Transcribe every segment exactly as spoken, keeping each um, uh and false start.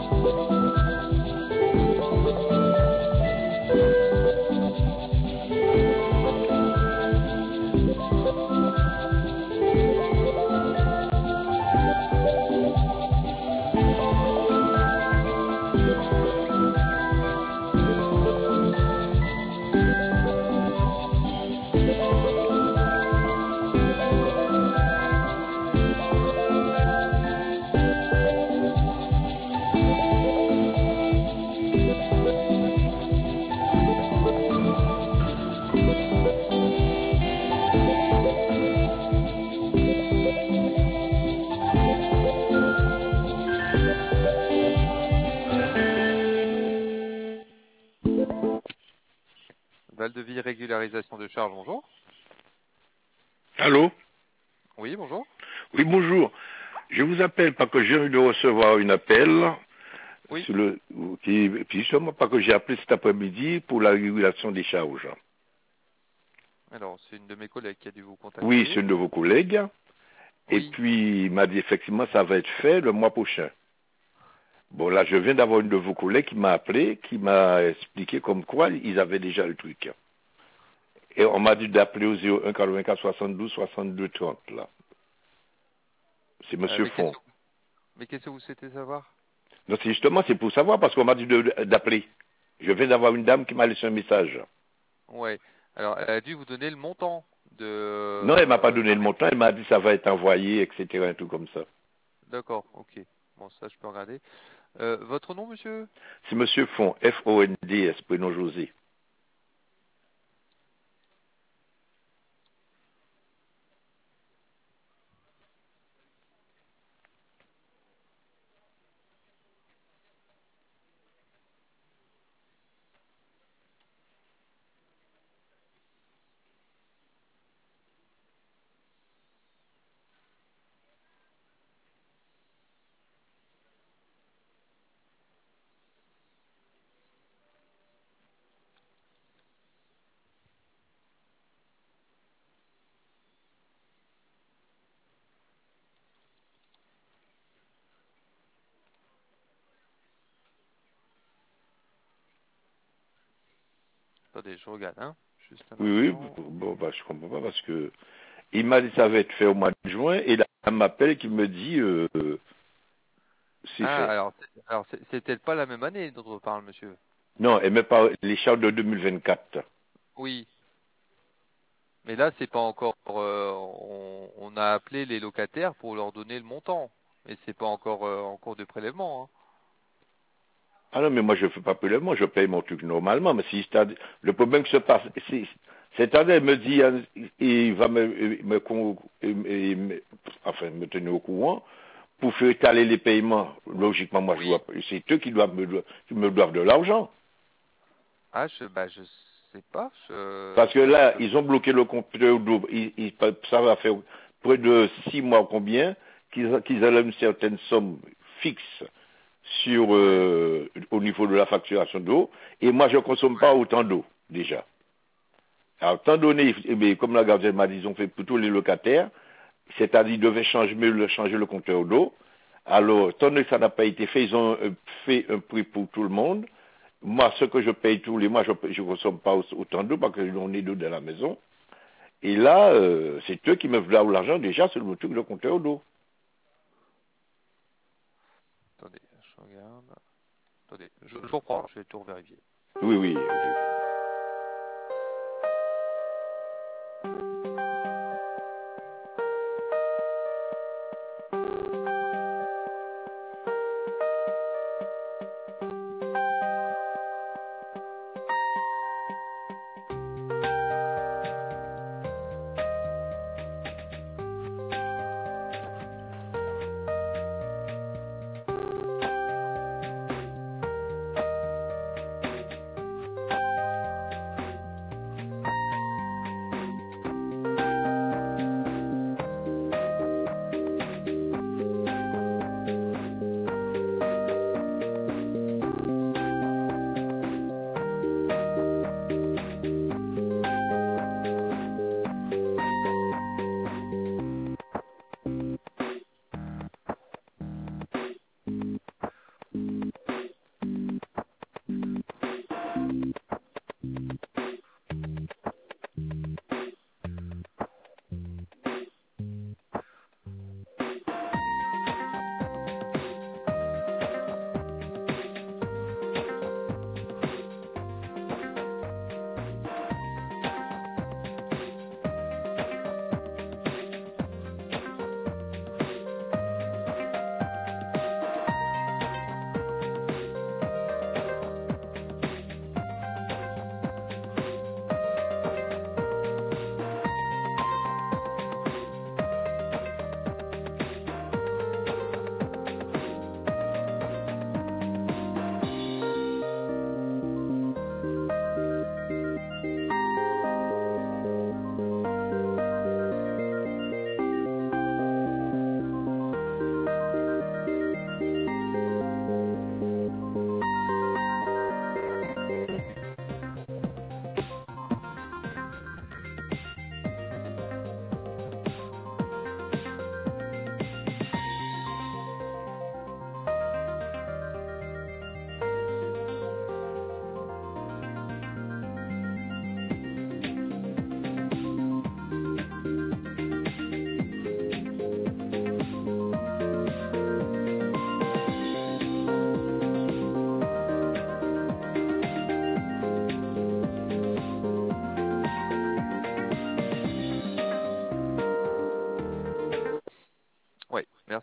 Val-de-Vie, régularisation de charges, bonjour. Allô? Oui, bonjour. Oui, bonjour. Je vous appelle parce que j'ai envie de recevoir un appel Oui. sur le, qui, puis justement parce que j'ai appelé cet après-midi pour la régulation des charges. Alors, c'est une de mes collègues qui a dû vous contacter. Oui, c'est un de vos collègues. Et Oui. puis, il m'a dit effectivement, ça va être fait le mois prochain. Bon, là, je viens d'avoir une de vos collègues qui m'a appelé, qui m'a expliqué comme quoi ils avaient déjà le truc. Et on m'a dit d'appeler au zéro un quatre-vingt-quatre soixante-douze soixante-deux trente, là. C'est Euh, Monsieur mais qu'est-ce Font. que vous, mais qu'est-ce que vous souhaitez savoir? Non, c'est justement, c'est pour savoir, parce qu'on m'a dit de- d'appeler. Je viens d'avoir une dame qui m'a laissé un message. Ouais. Alors, elle a dû vous donner le montant Non, elle m'a pas de donné la le ré- montant, elle m'a dit ça va être envoyé, et cetera, un truc comme ça. D'accord, ok. Bon, ça, je peux regarder. Euh, votre nom, monsieur? C'est Monsieur Font, F O N D S, prénom José. Attendez, je regarde, hein. Juste un Oui, oui, instant. bon, bah, je comprends pas, parce que il m'a dit ça va être fait au mois de juin, et là, elle m'appelle qui me dit, euh, euh, c'est Ah, fait. alors, c'est- alors, c'est c'est peut-être pas la même année dont on parle, monsieur. Non, elle me parle les charges de deux mille vingt-quatre. Oui. Mais là, c'est pas encore. euh, on, on a appelé les locataires pour leur donner le montant, mais c'est pas encore euh, en cours de prélèvement, hein. Ah non, mais moi je fais pas prélèvement, je paye mon truc normalement, mais si c'est- le problème qui se passe, si cette année elle me dit, hein, il va me, me, con- et- et- me- enfin, me tenir au courant, pour faire étaler les paiements, logiquement, moi je Oui. dois, c'est eux qui doivent me, qui me doivent de l'argent. Ah, je, bah, je sais pas. Je, Parce que ça, je là, peux. ils ont bloqué le compteur double. Ils, ils- ça va faire près de six mois combien qu'ils qu'ils enlèvent une certaine somme fixe sur Ouais. euh, au niveau de la facturation d'eau. Et moi, je ne consomme pas Ouais. autant d'eau, déjà. Alors, tant donné, eh bien, comme la gardienne m'a dit, ils ont fait plutôt les locataires, c'est-à-dire ils devaient changer le, changer le compteur d'eau. Alors, tant que ça n'a pas été fait, ils ont euh, fait un prix pour tout le monde. Moi, ce que je paye tous les mois, je ne consomme pas autant d'eau parce qu'on est d'eau dans la maison. Et là, euh, c'est eux qui me donnent l'argent déjà sur le truc de compteur d'eau. Attendez, je regarde. Attendez, je, je reprends. Je vais tout vérifier. Oui, oui.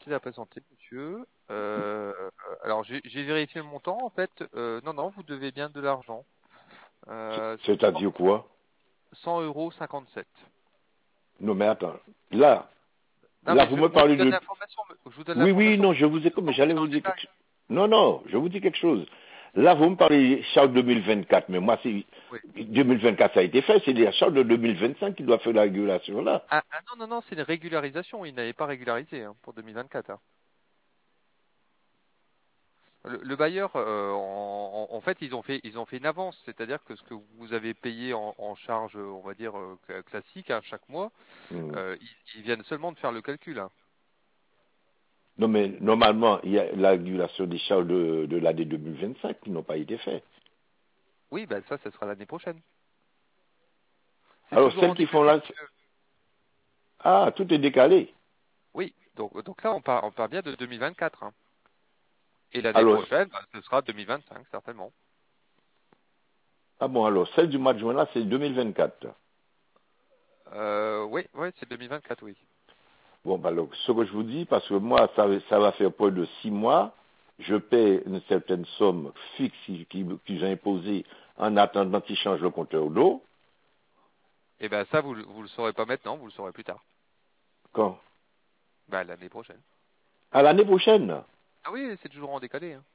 merci de la présenter, monsieur. Euh, alors, j'ai j'ai vérifié le montant. En fait, euh, non, non, vous devez bien de l'argent. C'est- Euh, c'est cent C'est-à-dire quoi? cent euros cinquante-sept. Non, mais attends. Là, Non, là, mais vous je, me moi, je vous parlez donne de... l'information. Je vous donne Oui, oui, l'information, non, je monsieur. vous écoute, mais Sans rentrer j'allais dans vous le dire quelque détail. chose. Non, non, je vous dis quelque chose. Là, vous me parlez charte deux mille vingt-quatre, mais moi, c'est Oui. deux mille vingt-quatre, ça a été fait, c'est la charte de deux mille vingt-cinq qui doit faire la régulation là. Ah, ah non, non, non, c'est une régularisation. Il n'avait pas régularisé hein, pour deux mille vingt-quatre. hein. Le, le bailleur, euh, en, en- en fait, ils ont fait, ils ont fait une avance, c'est-à-dire que ce que vous avez payé en, en charge, on va dire euh, cla- classique, hein, chaque mois, Hmm. euh, ils, ils viennent seulement de faire le calcul. hein. Non, mais normalement, il y a la régulation des charges de, de l'année deux mille vingt-cinq qui n'ont pas été faites. Oui, ben ça, ça sera l'année prochaine. C'est Alors, toujours celles en qui font décalé, là, monsieur. ah, tout est décalé. Oui, donc, donc là, on part, on part bien de deux mille vingt-quatre. hein. Et l'année Alors, prochaine, ben, ce sera deux mille vingt-cinq, certainement. ah bon, alors, celle du mois de juin là, c'est deux mille vingt-quatre. Euh, oui, oui, c'est deux mille vingt-quatre, oui. Bon, bah, alors, ce que je vous dis, parce que moi, ça, ça va faire près de six mois, je paie une certaine somme fixe qui- qui- qu'ils ont imposée en attendant qu'ils changent le compteur d'eau. Et ben ça, vous, le- vous le saurez pas maintenant, vous le saurez plus tard. Quand? Ben l'année prochaine. À l'année prochaine. Ah oui, c'est toujours en décalé. hein.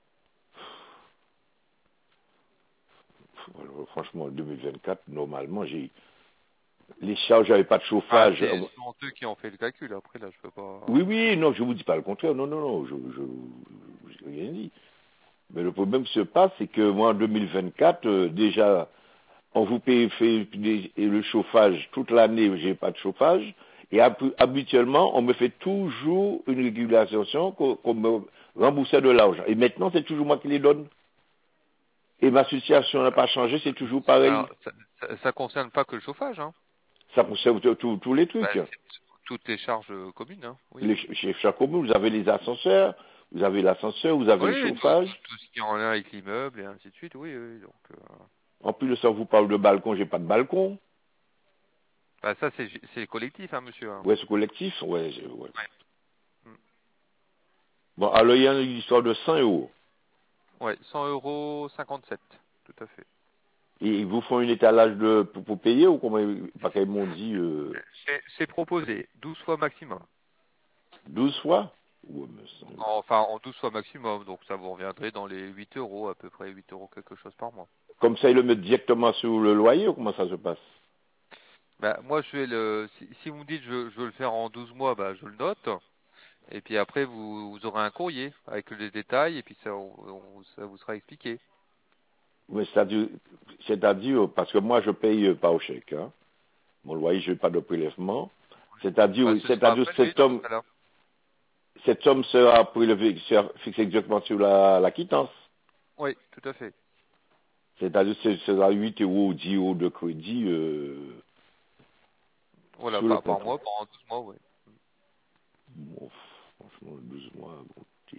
Alors, franchement, deux mille vingt-quatre, normalement, j'ai les charges, j'avais pas de Ah, chauffage. c'est souvent eux qui ont fait le calcul. Après, là, je peux pas. Oui, oui, non, je vous dis pas le contraire. Non, non, non, je, je, je- j'ai rien dit. Mais le problème qui se passe, c'est que moi, en deux mille vingt-quatre, euh, déjà, on vous paye fait, des- et le chauffage toute l'année, j'ai pas de chauffage. Et hab- habituellement, on me fait toujours une régulation qu'on qu'on me remboursait de l'argent. Et maintenant, c'est toujours moi qui les donne. Et ma situation n'a pas changé, c'est toujours pareil. Alors, ça, ça, ça concerne pas que le chauffage. Hein. Ça concerne tous tous- tous les Ben, trucs. c'est toutes les charges euh, communes. Hein. Oui, Les, oui. chez chaque commune, vous avez les ascenseurs, vous avez l'ascenseur, vous avez le Oui, tout, tout, chauffage. tout ce qui est en lien avec l'immeuble et ainsi de suite. Oui, oui. Donc, euh, En plus de ça, on vous parle de balcon, j'ai pas de balcon. ben, ça, c'est c'est collectif, hein, monsieur. hein. Ouais, ce collectif, ouais, j'ai- ouais. Ouais. Mm. Bon, alors il y a une histoire de cent euros. Ouais, cent euros cinquante-sept. Tout à fait. Et ils vous font une étalage de, pour, pour payer ou comment, ils- pas qu'ils m'ont dit, euh, C'est c'est proposé. douze fois maximum. douze fois? Ouais, mais cent euros. Enfin, en douze fois maximum. Donc, ça vous reviendrait dans les huit euros, à peu près huit euros quelque chose par mois. Comme ça, ils le mettent directement sur le loyer ou comment ça se passe? Bah, moi, je vais le. Si, si vous me dites je, je veux le faire en douze mois, bah, je le note. Et puis après, vous, vous aurez un courrier avec les détails et puis ça, on- on- ça vous sera expliqué. Mais c'est-à-dire, c'est-à-dire, parce que moi, je paye pas au chèque, hein. Mon loyer, je n'ai pas de prélèvement. C'est-à-dire, Bah, ce sera c'est-à-dire, prélevé cet dans ce homme, cas-là. cette somme sera prélevée, sera fixée exactement sur la, la quittance. Oui, tout à fait. C'est-à-dire, ce sera huit euros ou dix euros de crédit, euh, Voilà, sur le par, par contrat. mois, pendant douze mois, oui. Bon, franchement, douze mois, bon, t'es-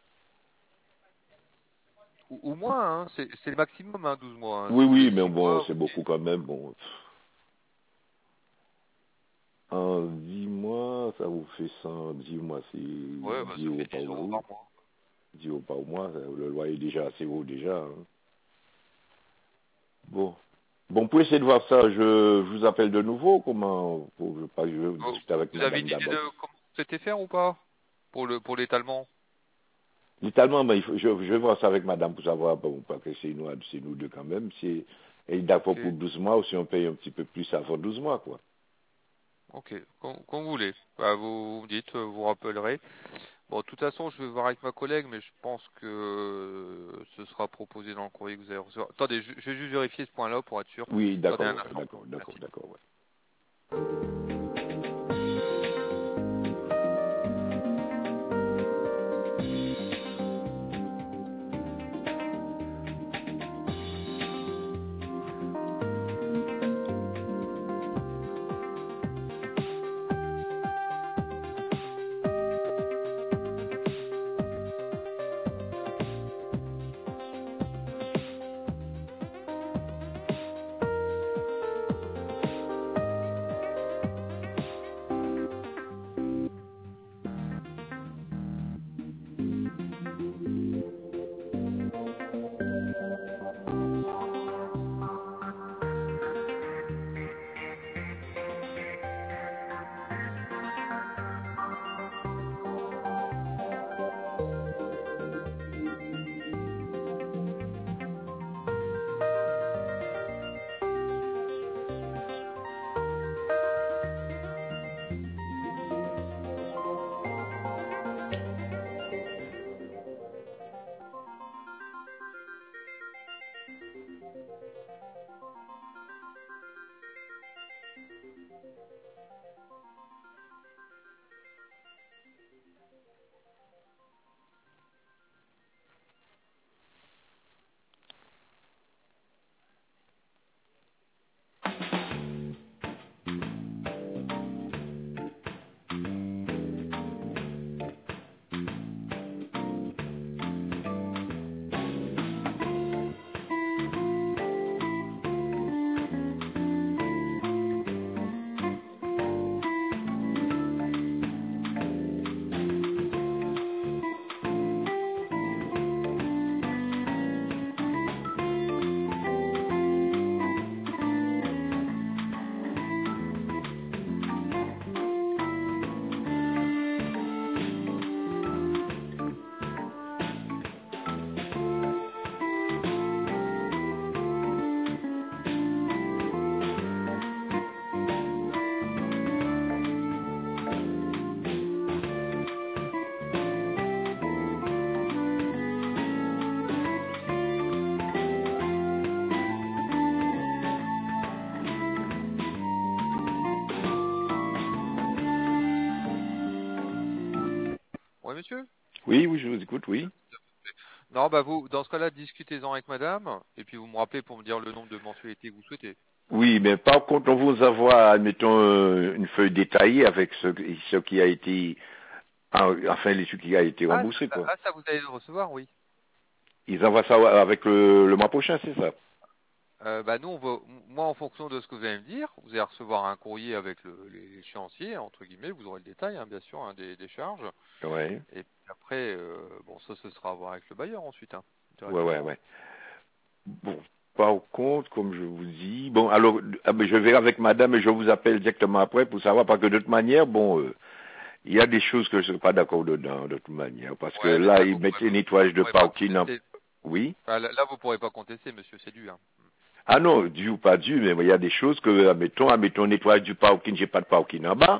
Ou, ou moins, hein, c'est c'est le maximum, hein, douze mois. hein. oui, Si vous voulez oui, mais six bon, mois, vous c'est beaucoup dites, quand même, bon. En dix mois, ça vous fait cent, dix mois, c'est ouais, bah, dix ça euros fait par dix euros jour. par mois. dix euros par mois, ça- le loyer est déjà assez haut déjà, hein. Bon. Bon, pour essayer de voir ça, je, je vous appelle de nouveau, comment, pour, je, pas, je vais Vous, discuter avec vous avez madame une idée d'abord. de comment c'était faire ou pas pour le pour l'étalement? Littéralement, mais il faut, je, je vais voir ça avec madame pour savoir, bon, pas que c'est nous, c'est nous deux quand même, si elle est d'accord Ok, pour douze mois ou si on paye un petit peu plus avant douze mois, quoi. ok, comme, comme vous voulez. Bah, vous, vous me dites, euh, vous rappellerez. Bon, de toute façon, je vais voir avec ma collègue, mais je pense que euh, ce sera proposé dans le courrier que vous allez recevoir. Attendez, je, je vais juste vérifier ce point-là pour être sûr. Oui, Attendez d'accord, un ouais, instant. d'accord, d'accord, Merci. d'accord, ouais. Ouais, monsieur? Oui, oui, je vous écoute, oui. Non, bah vous, dans ce cas-là, discutez-en avec madame, et puis vous me rappelez pour me dire le nombre de mensualités que vous souhaitez. Oui, mais par contre, on vous envoie, admettons, euh, une feuille détaillée avec ce, ce qui a été, ah, enfin, les trucs qui a été Ah, ça, remboursé, ça- quoi. ah, ça vous allez le recevoir, oui. Ils envoient ça avec le, le mois prochain, c'est ça? Euh, bah nous, on va, moi, en fonction de ce que vous allez me dire, vous allez recevoir un courrier avec le, l'échéancier, entre guillemets, vous aurez le détail, hein, bien sûr, hein, des, des charges. Ouais, Et puis après, euh, bon, ça, ce sera à voir avec le bailleur ensuite, hein, ouais, ouais, directement. ouais. Bon, par contre, comme je vous dis, bon, alors, ah, ben, je verrai avec madame et je vous appelle directement après pour savoir, parce que de toute manière, bon, euh, il y a des choses que je ne suis pas d'accord dedans, de toute manière, parce que Ouais, mais là, ça, ils vous mettent pourrez les pas, nettoyages vous de pourrez pas parking en... contester. Oui? Enfin, là, là, vous pourrez pas contester, monsieur, c'est dû, hein. Ah non, dû ou pas dû, mais il y a des choses que, admettons, admettons, nettoyage du parking, j'ai pas de parking en bas,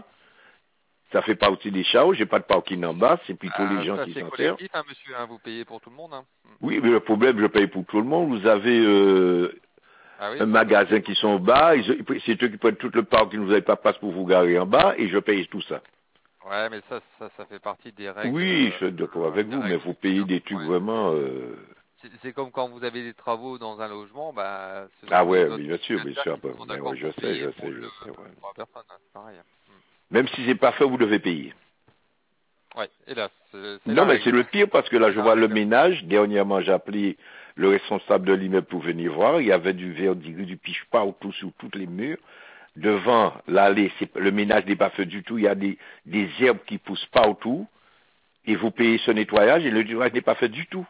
ça fait partie des charges, j'ai pas de parking en bas, c'est plutôt les Ah, gens ça, qui c'est s'en servent. collectif, hein, monsieur, hein, vous payez pour tout le monde, hein. Mm. Oui, mais le problème, je paye pour tout le monde, vous avez euh, Ah oui, un ça, ça, c'est magasin qui sont au collectif. bas, ils- c'est eux qui prennent tout le parking, vous n'avez pas de place pour vous garer en bas, et je paye tout ça. Ouais, mais ça, ça, ça fait partie des règles, Oui, je euh, suis d'accord euh, avec des vous, mais règles vous publiques, payez hein. des trucs Ouais, vraiment... c'est, euh, c'est, c'est comme quand vous avez des travaux dans un logement, bah, ce Ah sont ouais, les oui, autres bien sûr, bien propriétaires sûr, qui bah, sont mais ouais, d'accord je pour sais, payer je pour sais, je le, sais, ouais. pour la personne, hein, c'est pareil, hein. Mm. Même si c'est pas fait, vous devez payer. Ouais, hélas, c'est, c'est Non, la mais c'est règle. le pire parce que là, C'est je la vois le règle. ménage. Dernièrement, j'ai appelé le responsable de l'immeuble pour venir voir. Il y avait du verdict, du piche partout sur tous les murs. Devant l'allée, c'est- le ménage n'est pas fait du tout. Il y a des, des herbes qui poussent partout. Et vous payez ce nettoyage et le nettoyage n'est pas fait du tout.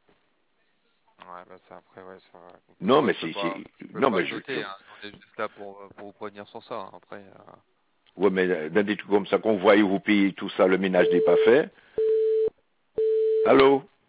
Ouais, bah ça, après, ouais, ça, Non, moi, mais je peux c'est, pas, c'est- je peux non, pas mais le je, noter, hein. On est juste là pour, pour vous prévenir sur ça, hein. Après, euh, ouais, mais euh, dans des trucs comme ça qu'on voit et vous payez tout ça, le ménage n'est pas fait. Allô?